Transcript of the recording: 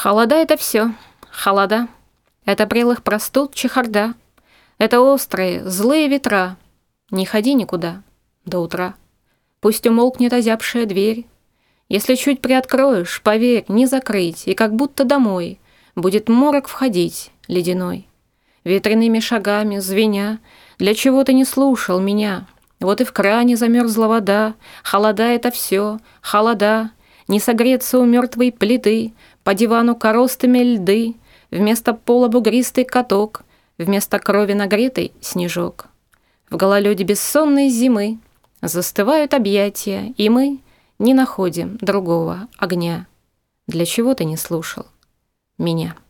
Холода — это все. Холода. Это прелых простуд чехарда. Это острые, злые ветра. Не ходи никуда до утра. Пусть умолкнет озябшая дверь. Если чуть приоткроешь, поверь, не закрыть, и как будто домой будет морок входить ледяной. Ветряными шагами, звеня, для чего ты не слушал меня? Вот и в кране замерзла вода. Холода — это все, холода. Не согреться у мертвой плиты, по дивану коростами льды, вместо пола бугристый каток, вместо крови нагретый снежок. В гололеде бессонной зимы застывают объятия, и мы не находим другого огня. Для чего ты не слушал меня?